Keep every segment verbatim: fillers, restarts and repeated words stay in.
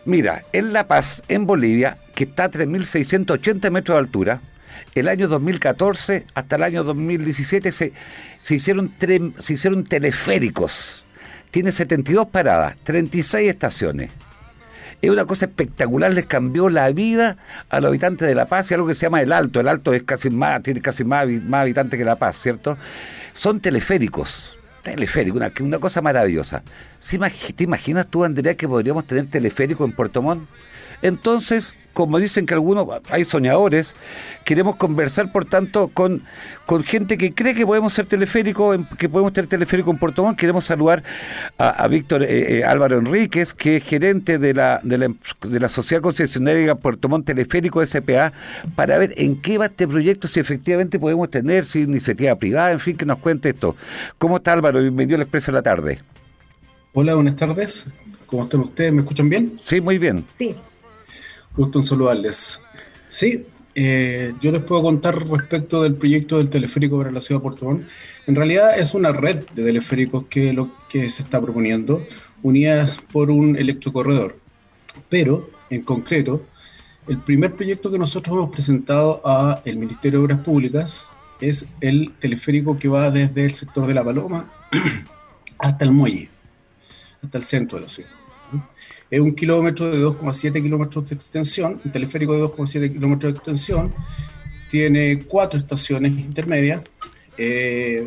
Mira, en La Paz, en Bolivia, que está a tres mil seiscientos ochenta metros de altura, el año dos mil catorce hasta el año dos mil diecisiete se, se, hicieron, tre, se hicieron teleféricos. Tiene setenta y dos paradas, treinta y seis estaciones. Es una cosa espectacular, les cambió la vida a los habitantes de La Paz, y algo que se llama el Alto. El Alto es casi más, tiene casi más, más habitantes que La Paz, ¿cierto? Son teleféricos, teleférico, una, una cosa maravillosa. ¿Te imaginas tú, Andrea, que podríamos tener teleférico en Puerto Montt? Entonces, como dicen que algunos, hay soñadores, queremos conversar, por tanto, con, con gente que cree que podemos ser teleférico, que podemos tener teleférico en Puerto Montt. Queremos saludar a, a Víctor eh, eh, Álvaro Enríquez, que es gerente de la, de la, de la Sociedad Concesionaria Puerto Montt Teleférico S P A, para ver en qué va este proyecto, si efectivamente podemos tener, si iniciativa privada, en fin, que nos cuente esto. ¿Cómo está, Álvaro? Bienvenido al Expreso de la Tarde. Hola, buenas tardes. ¿Cómo están ustedes? ¿Me escuchan bien? Sí, muy bien. Sí. Gusto en saludarles. Sí, eh, yo les puedo contar respecto del proyecto del teleférico para la ciudad de Puerto Montt. En realidad es una red de teleféricos que lo que se está proponiendo, unidas por un electrocorredor. Pero, en concreto, el primer proyecto que nosotros hemos presentado al Ministerio de Obras Públicas es el teleférico que va desde el sector de La Paloma hasta el muelle, hasta el centro de la ciudad. Es un kilómetro de dos coma siete kilómetros de extensión, un teleférico de dos coma siete kilómetros de extensión, tiene cuatro estaciones intermedias, eh,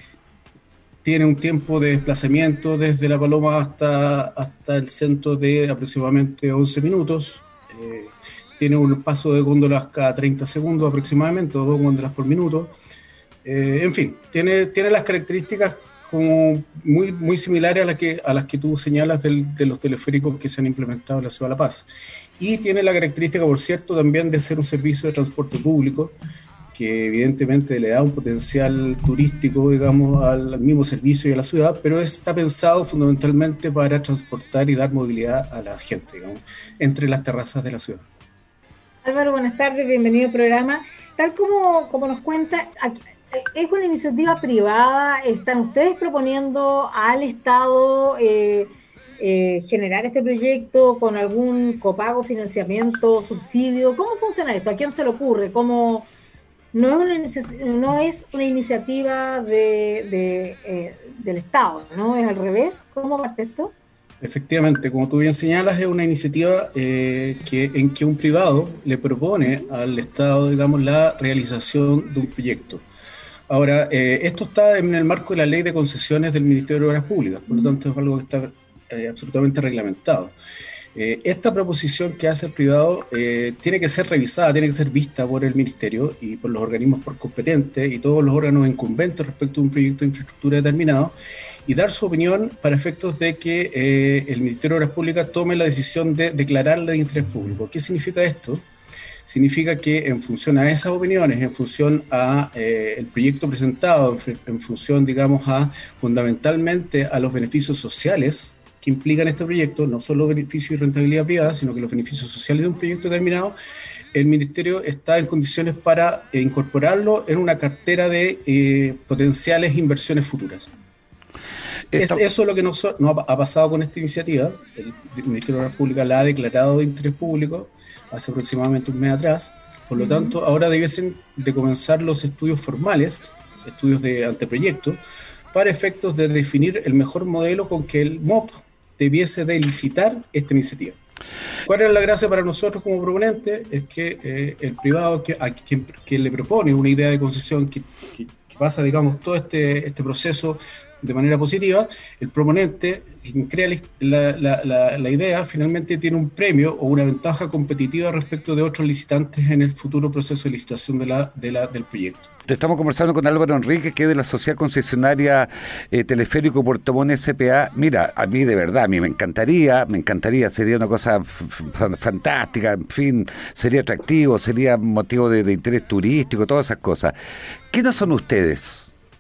tiene un tiempo de desplazamiento desde La Paloma hasta, hasta el centro de aproximadamente once minutos, eh, tiene un paso de góndolas cada treinta segundos aproximadamente, o dos góndolas por minuto, eh, en fin, tiene, tiene las características como muy, muy similares a, la que, a las que tú señalas del, de los teleféricos que se han implementado en la ciudad de La Paz. Y tiene la característica, por cierto, también de ser un servicio de transporte público, que evidentemente le da un potencial turístico, digamos, al, al mismo servicio y a la ciudad, pero está pensado fundamentalmente para transportar y dar movilidad a la gente, digamos, entre las terrazas de la ciudad. Álvaro, buenas tardes, bienvenido al programa. Tal como, como nos cuenta, aquí, ¿es una iniciativa privada? ¿Están ustedes proponiendo al Estado eh, eh, generar este proyecto con algún copago, financiamiento, subsidio? ¿Cómo funciona esto? ¿A quién se le ocurre? ¿Cómo no es una, inici- no es una iniciativa de, de, eh, del Estado, ¿no? ¿Es al revés? ¿Cómo parte esto? Efectivamente, como tú bien señalas, es una iniciativa eh, que, en que un privado le propone al Estado, digamos, la realización de un proyecto. Ahora, eh, esto está en el marco de la Ley de Concesiones del Ministerio de Obras Públicas, por lo tanto es algo que está eh, absolutamente reglamentado. Eh, esta proposición que hace el privado eh, tiene que ser revisada, tiene que ser vista por el Ministerio y por los organismos competentes y todos los órganos incumbentes respecto a un proyecto de infraestructura determinado, y dar su opinión para efectos de que eh, el Ministerio de Obras Públicas tome la decisión de declararla de interés público. ¿Qué significa esto? Significa que en función a esas opiniones, en función a eh, el proyecto presentado, en, en función, digamos, a fundamentalmente a los beneficios sociales que implican este proyecto, no solo beneficio y rentabilidad privada, sino que los beneficios sociales de un proyecto determinado, el Ministerio está en condiciones para eh, incorporarlo en una cartera de eh, potenciales inversiones futuras. Es eso lo que nos, nos ha pasado con esta iniciativa. El Ministerio de Obras Públicas la ha declarado de interés público hace aproximadamente un mes atrás. Por lo uh-huh. tanto, ahora debiesen de comenzar los estudios formales, estudios de anteproyecto, para efectos de definir el mejor modelo con que el M O P debiese de licitar esta iniciativa. ¿Cuál es la gracia para nosotros como proponentes? Es que eh, el privado que, a quien, quien le propone una idea de concesión que, que, que pasa, digamos, todo este, este proceso de manera positiva, el proponente, quien crea la, la, la, la idea, finalmente tiene un premio o una ventaja competitiva respecto de otros licitantes en el futuro proceso de licitación de la, de la, del proyecto. Estamos conversando con Álvaro Enríquez, que es de la Sociedad Concesionaria eh, Teleférico Puerto Montt S P A. Mira, a mí de verdad, a mí me encantaría, me encantaría, sería una cosa f- f- fantástica, en fin, sería atractivo, sería motivo de, de interés turístico, todas esas cosas. ¿Qué no son ustedes?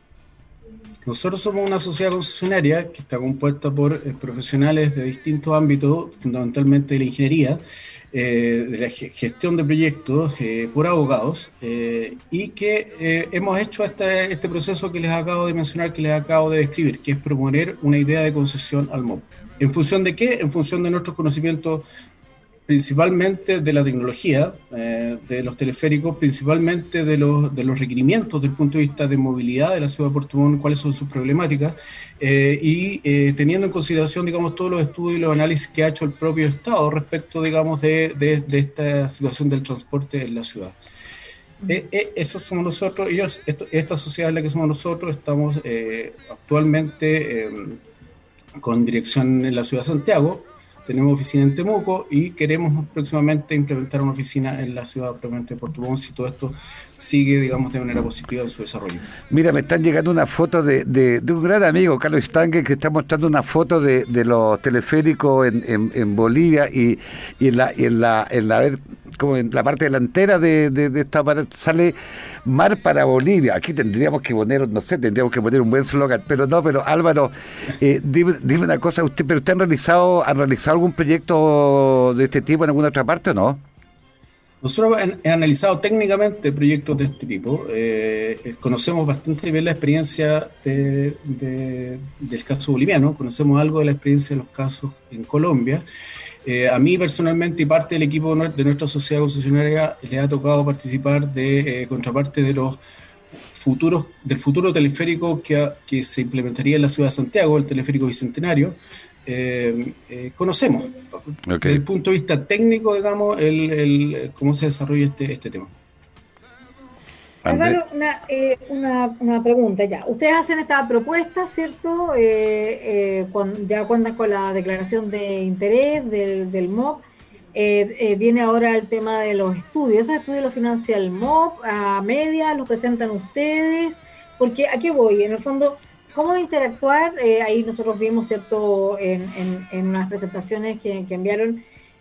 Nosotros somos una sociedad concesionaria que está compuesta por eh, profesionales de distintos ámbitos, fundamentalmente de la ingeniería, eh, de la gestión de proyectos, eh, por abogados, eh, y que eh, hemos hecho este, este proceso que les acabo de mencionar, que les acabo de describir, que es proponer una idea de concesión al M O P. ¿En función de qué? En función de nuestros conocimientos principalmente de la tecnología, eh, de los teleféricos, principalmente de los, de los requerimientos desde el punto de vista de movilidad de la ciudad de Puerto Montt, cuáles son sus problemáticas, eh, y eh, teniendo en consideración, digamos, todos los estudios y los análisis que ha hecho el propio Estado respecto, digamos, de, de, de esta situación del transporte en la ciudad. Eh, eh, eso somos nosotros, ellos, esto, esta sociedad es la que somos nosotros, estamos eh, actualmente eh, con dirección en la ciudad de Santiago. Tenemos oficina en Temuco y queremos próximamente implementar una oficina en la ciudad de Puerto Montt si todo esto sigue, digamos, de manera positiva en su desarrollo. Mira, me están llegando una foto de, de, de un gran amigo, Carlos Stange, que está mostrando una foto de, de los teleféricos en, en, en Bolivia y, y en la, y en la, en la, ver, como en la parte delantera de, de, de esta parte sale Mar para Bolivia. Aquí tendríamos que poner, no sé, tendríamos que poner un buen slogan, pero no, pero Álvaro, eh, dime, dime una cosa, usted, pero usted han realizado, han realizado algún proyecto de este tipo en alguna otra parte o no? Nosotros hemos analizado técnicamente proyectos de este tipo. Eh, conocemos bastante bien la experiencia de, de, del caso boliviano, conocemos algo de la experiencia de los casos en Colombia. Eh, a mí personalmente y parte del equipo de nuestra sociedad concesionaria le ha tocado participar de eh, contraparte de los futuros, del futuro teleférico que, que se implementaría en la ciudad de Santiago, el teleférico bicentenario. Eh, eh, conocemos okay. Desde el punto de vista técnico, digamos, el, el, cómo se desarrolla este, este tema. Álvaro, una, eh, una, una pregunta ya. Ustedes hacen esta propuesta, ¿cierto? Eh, eh, cuando, ya cuentan con la declaración de interés del, del M O P. Eh, eh, viene ahora el tema de los estudios. ¿Esos estudios los financia el M O P a media? ¿Los presentan ustedes? Porque, ¿a qué voy? En el fondo, ¿cómo interactuar? Eh, ahí nosotros vimos, ¿cierto?, en, en, en unas presentaciones que, que enviaron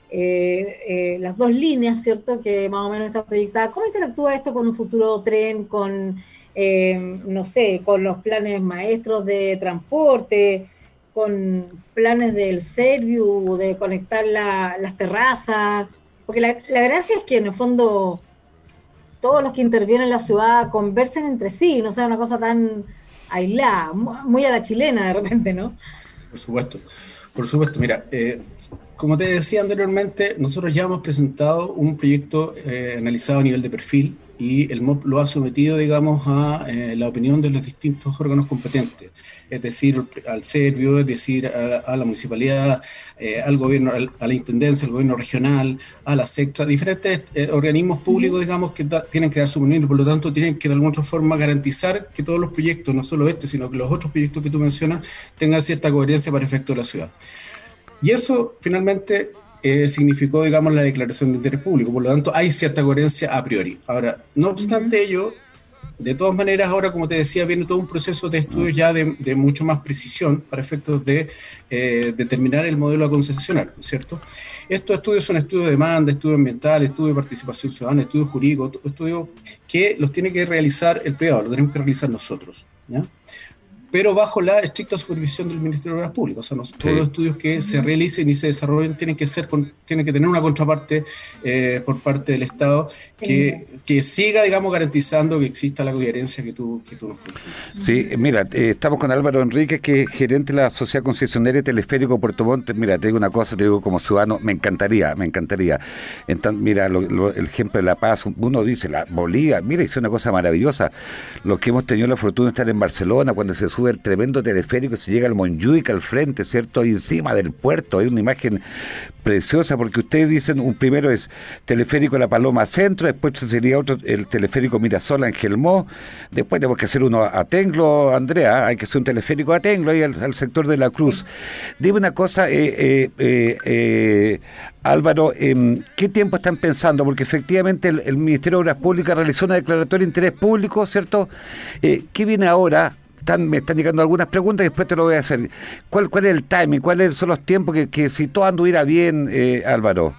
eh, eh, las dos líneas, ¿cierto?, que más o menos están proyectadas. ¿Cómo interactúa esto con un futuro tren, con, eh, no sé, con los planes maestros de transporte, con planes del Serviu, de conectar la, las terrazas? Porque la, la gracia es que, en el fondo, todos los que intervienen en la ciudad conversen entre sí, no sea una cosa tan aislada, muy a la chilena de repente, ¿no? Por supuesto, por supuesto. Mira, eh, como te decía anteriormente, nosotros ya hemos presentado un proyecto eh, analizado a nivel de perfil y el M O P lo ha sometido, digamos, a eh, la opinión de los distintos órganos competentes, es decir, al Serviu, es decir, a, a la municipalidad, eh, al gobierno, al, a la intendencia, al gobierno regional, a la SECTRA, diferentes eh, organismos públicos, digamos, que da, tienen que dar su opinión y por lo tanto tienen que de alguna otra forma garantizar que todos los proyectos, no solo este, sino que los otros proyectos que tú mencionas, tengan cierta coherencia para efecto de la ciudad. Y eso finalmente eh, significó, digamos, la declaración de interés público, por lo tanto hay cierta coherencia a priori. Ahora, no obstante uh-huh. ello, de todas maneras, ahora, como te decía, viene todo un proceso de estudio ya de, de mucho más precisión para efectos de eh, determinar el modelo a concesionar, ¿cierto? Estos estudios son estudios de demanda, estudios ambientales, estudios de participación ciudadana, estudios jurídicos, estudios que los tiene que realizar el privado, lo tenemos que realizar nosotros, ¿ya? Pero bajo la estricta supervisión del Ministerio de Obras Públicas. O sea, no, sí. todos los estudios que se realicen y se desarrollen tienen que ser con, tienen que tener una contraparte eh, por parte del Estado que, sí. que siga, digamos, garantizando que exista la coherencia que tú, que tú nos consultas. Sí, mira, eh, estamos con Álvaro Enríquez, que es gerente de la Sociedad Concesionaria Teleférico Puerto Montt. Mira, te digo una cosa, te digo como ciudadano, me encantaría, me encantaría. Entonces, mira, lo, lo, el ejemplo de La Paz, uno dice, la Bolivia, mira, es una cosa maravillosa. Los que hemos tenido la fortuna de estar en Barcelona, cuando se sube el tremendo teleférico, se llega al Montjuic al frente, ¿cierto? Y encima del puerto hay una imagen preciosa, porque ustedes dicen, un primero es teleférico La Paloma Centro, después sería otro, el teleférico Mirasol Angelmó, después tenemos que hacer uno a Tenglo, Andrea, hay que hacer un teleférico a Tenglo, ahí al, al sector de la Cruz. Dime una cosa, eh, eh, eh, eh, Álvaro, eh, ¿qué tiempo están pensando? Porque efectivamente el, el Ministerio de Obras Públicas realizó una declaratoria de interés público, ¿cierto? Eh, ¿Qué viene ahora? Están, me están llegando algunas preguntas y después te lo voy a hacer. ¿Cuál, cuál es el timing? ¿Cuáles son los tiempos que, que si todo anduviera bien, eh, Álvaro?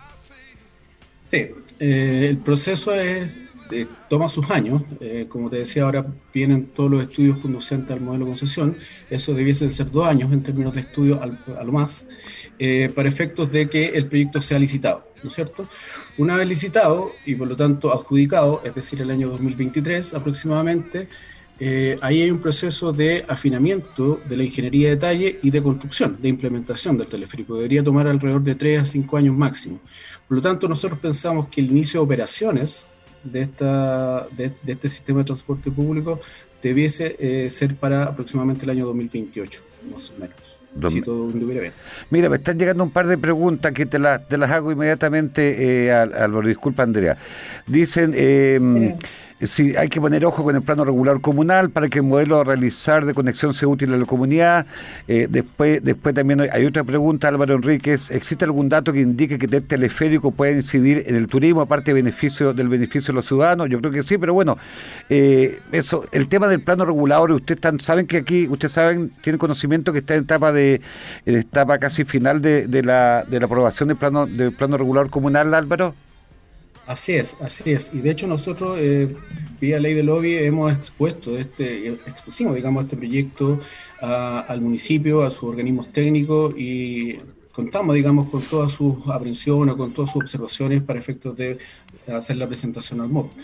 Sí, eh, el proceso es, eh, toma sus años. Eh, como te decía, ahora vienen todos los estudios conducentes al modelo de concesión. Eso debiesen ser dos años en términos de estudio al, a lo más, eh, para efectos de que el proyecto sea licitado, ¿no es cierto? Una vez licitado y por lo tanto adjudicado, es decir, el año dos mil veintitrés aproximadamente, eh, ahí hay un proceso de afinamiento de la ingeniería de detalle y de construcción, de implementación del teleférico. Debería tomar alrededor de tres a cinco años máximo. Por lo tanto, nosotros pensamos que el inicio de operaciones de, esta, de, de este sistema de transporte público debiese eh, ser para aproximadamente el año dos mil veintiocho, más o menos. Si todo anduviera bien. Mira, me están llegando un par de preguntas que te, la, te las hago inmediatamente, eh, Álvaro. Disculpa, Andrea. Dicen, eh, si hay que poner ojo con el plano regular comunal para que el modelo a realizar de conexión sea útil a la comunidad. Eh, después después también hay otra pregunta, Álvaro Enríquez. ¿Existe algún dato que indique que el teleférico puede incidir en el turismo, aparte de beneficio, del beneficio de los ciudadanos? Yo creo que sí, pero bueno, eh, eso, el tema del plano regulador, ustedes están, saben que aquí, ustedes saben, tienen conocimiento que está en etapa de en etapa casi final de, de la de la aprobación del plano del plano regulador comunal, Álvaro. Así es, así es. Y de hecho nosotros, eh, vía ley de lobby, hemos expuesto este, expusimos, digamos, este proyecto a, al municipio, a sus organismos técnicos y contamos, digamos, con todas sus aprensiones, con todas sus observaciones para efectos de hacer la presentación al M O P.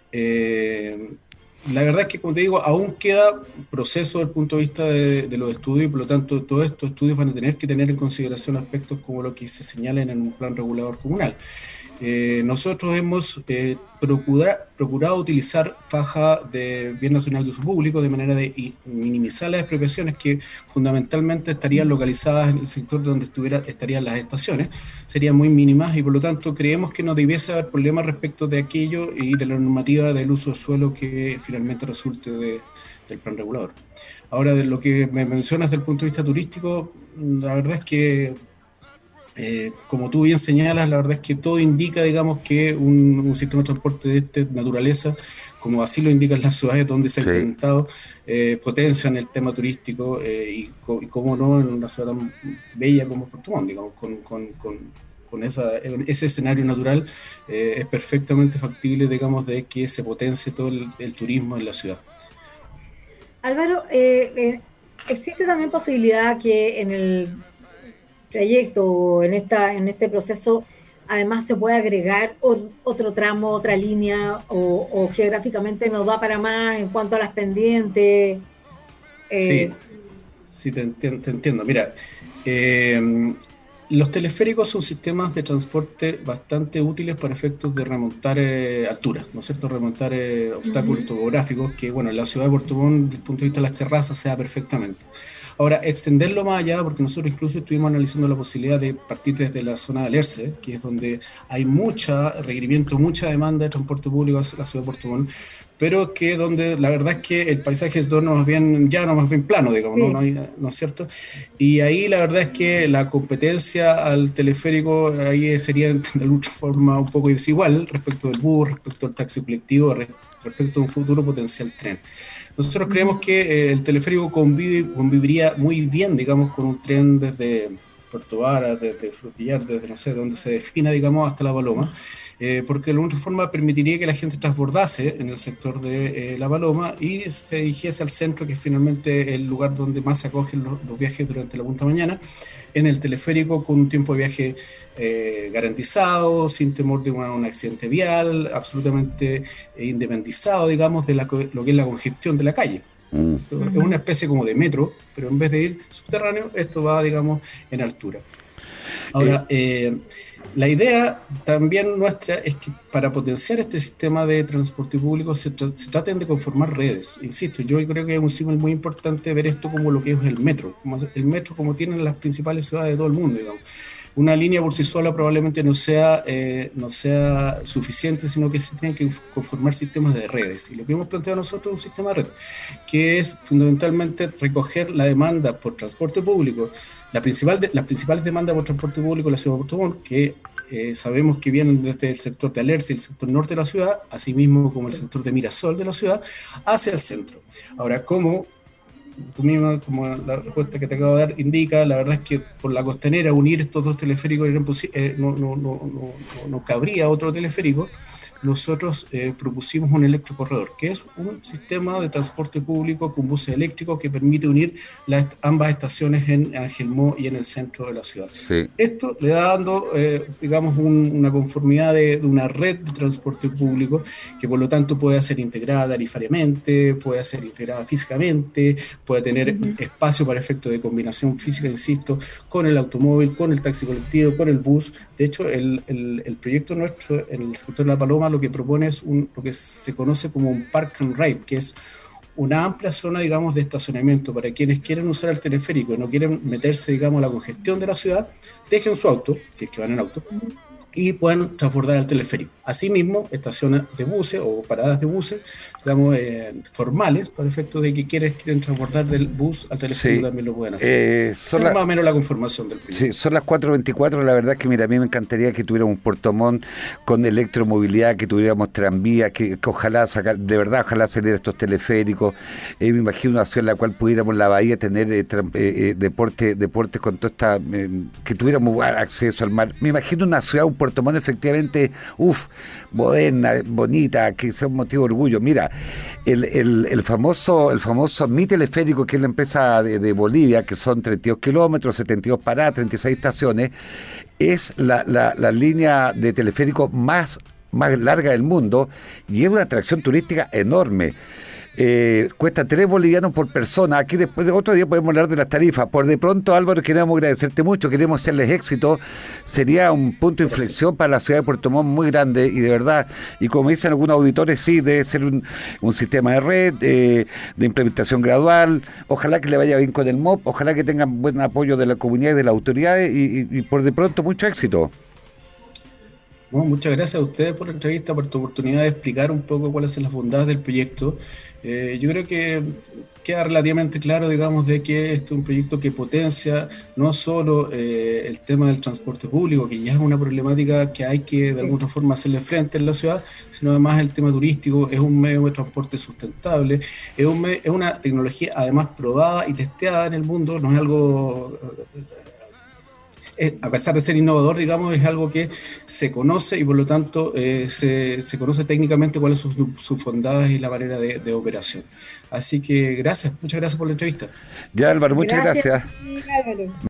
Eh, La verdad es que, como te digo, aún queda proceso desde el punto de vista de, de los estudios y por lo tanto todos estos estudios van a tener que tener en consideración aspectos como lo que se señalan en un plan regulador comunal. Eh, nosotros hemos eh, procura, procurado utilizar faja de bien nacional de uso público de manera de minimizar las expropiaciones que fundamentalmente estarían localizadas en el sector donde estuviera, estarían las estaciones, serían muy mínimas y por lo tanto creemos que no debiese haber problemas respecto de aquello y de la normativa del uso de suelo que finalmente resulte de, del plan regulador. Ahora, de lo que me mencionas desde el punto de vista turístico, la verdad es que Eh, como tú bien señalas, la verdad es que todo indica, digamos, que un, un sistema de transporte de esta naturaleza, como así lo indican las ciudades donde se ha implementado, eh, potencian el tema turístico eh, y, y cómo no en una ciudad tan bella como Puerto Montt, digamos, con, con, con, con esa, ese escenario natural, eh, es perfectamente factible, digamos, de que se potencie todo el, el turismo en la ciudad. Álvaro, eh, eh, ¿existe también posibilidad que en el trayecto o en, esta, en este proceso además se puede agregar o, otro tramo, otra línea o, o geográficamente nos da para más en cuanto a las pendientes? Eh. Sí, sí te, te, te entiendo. Mira, eh, los teleféricos son sistemas de transporte bastante útiles para efectos de remontar eh, alturas, ¿no es cierto? Remontar eh, obstáculos uh-huh. topográficos que, bueno, en la ciudad de Puerto Montt, desde el punto de vista de las terrazas, se da perfectamente. Ahora, extenderlo más allá, porque nosotros incluso estuvimos analizando la posibilidad de partir desde la zona de Alerce, que es donde hay mucha requerimiento, mucha demanda de transporte público hacia la ciudad de Puerto Montt, pero que donde la verdad es que el paisaje es no más bien llano, más bien plano, digamos, sí. ¿no? No, hay, ¿no es cierto? Y ahí la verdad es que la competencia al teleférico ahí sería de alguna forma un poco desigual respecto del bus, respecto al taxi colectivo, respecto a un futuro potencial tren. Nosotros creemos que eh, el teleférico convive, conviviría muy bien, digamos, con un tren desde Puerto Vara, desde Frutillar, desde no sé, donde se defina, digamos, hasta La Paloma, eh, porque de alguna forma permitiría que la gente transbordase en el sector de eh, La Paloma y se dirigiese al centro, que es finalmente el lugar donde más se acogen los, los viajes durante la punta mañana, en el teleférico con un tiempo de viaje eh, garantizado, sin temor de una, un accidente vial, absolutamente eh, independizado, digamos, de la, lo que es la congestión de la calle. Mm. Es una especie como de metro, pero en vez de ir subterráneo, esto va, digamos, en altura. Ahora, eh, la idea también nuestra es que para potenciar este sistema de transporte público se, tra- se traten de conformar redes. Insisto, yo creo que es un símbolo muy importante ver esto como lo que es el metro, como el metro como tienen las principales ciudades de todo el mundo, digamos. Una línea por sí sola probablemente no sea, eh, no sea suficiente, sino que se tienen que conformar sistemas de redes. Y lo que hemos planteado nosotros es un sistema de red, que es fundamentalmente recoger la demanda por transporte público, la principal de, las principales demandas por transporte público en la ciudad de Puerto Montt, que eh, sabemos que vienen desde el sector de Alerce y el sector norte de la ciudad, así mismo como el sector de Mirasol de la ciudad, hacia el centro. Ahora, ¿cómo? Tú misma, como la respuesta que te acabo de dar indica, la verdad es que por la costanera unir estos dos teleféricos era imposi- eh, no, no, no, no, no cabría otro teleférico, nosotros eh, propusimos un electrocorredor, que es un sistema de transporte público con buses eléctricos que permite unir las, ambas estaciones en Angelmó y en el centro de la ciudad. Sí. Esto le da dando, eh, digamos, un, una conformidad de, de una red de transporte público que por lo tanto puede ser integrada tarifariamente, puede ser integrada físicamente, puede tener uh-huh. espacio para efectos de combinación física, insisto, con el automóvil, con el taxi colectivo, con el bus. De hecho, el, el, el proyecto nuestro en el sector de La Paloma lo que propone es un, lo que se conoce como un park and ride, que es una amplia zona, digamos, de estacionamiento para quienes quieren usar el teleférico y no quieren meterse, digamos, a la congestión de la ciudad, dejen su auto, si es que van en auto, y pueden transbordar al teleférico. Asimismo, estaciones de buses o paradas de buses, digamos, eh, formales, para efectos de que quienes quieren transbordar del bus al teleférico sí. también lo pueden hacer. Eh, son la, más o menos la conformación del proyecto. Sí, son las cuatro veinticuatro, la verdad que mira, a mí me encantaría que tuviéramos un Puerto Montt con electromovilidad, que tuviéramos tranvías, que, que ojalá sacar, de verdad, ojalá salir estos teleféricos. Eh, me imagino una ciudad en la cual pudiéramos la bahía tener eh, tra- eh, deporte, deportes con toda esta, eh, que tuviéramos acceso al mar. Me imagino una ciudad, un Puerto Montt efectivamente, uff, moderna, bonita, que sea un motivo de orgullo. Mira, el, el, el famoso el famoso Mi Teleférico, que es la empresa de, de Bolivia, que son treinta y dos kilómetros, setenta y dos paradas, treinta y seis estaciones, es la, la, la línea de teleférico más, más larga del mundo y es una atracción turística enorme. Eh, cuesta tres bolivianos por persona. Aquí después de otro día podemos hablar de las tarifas. Por de pronto, Álvaro, queremos agradecerte mucho, queremos hacerles éxito. Sería un punto de inflexión para la ciudad de Puerto Montt muy grande y de verdad, y como dicen algunos auditores, sí, debe ser un, un sistema de red, eh, de implementación gradual. Ojalá que le vaya bien con el M O P, ojalá que tengan buen apoyo de la comunidad y de las autoridades y, y, y por de pronto mucho éxito. No, muchas gracias a ustedes por la entrevista, por tu oportunidad de explicar un poco cuáles son las bondades del proyecto. Eh, yo creo que queda relativamente claro, digamos, de que este es un proyecto que potencia no solo eh, el tema del transporte público, que ya es una problemática que hay que de alguna forma hacerle frente en la ciudad, sino además el tema turístico. Es un medio de transporte sustentable, es, un medio, es una tecnología además probada y testeada en el mundo, no es algo... a pesar de ser innovador, digamos, es algo que se conoce y por lo tanto eh, se, se conoce técnicamente cuáles son sus, sus bondades y la manera de, de operación. Así que gracias, muchas gracias por la entrevista. Ya, Álvaro, muchas gracias. gracias.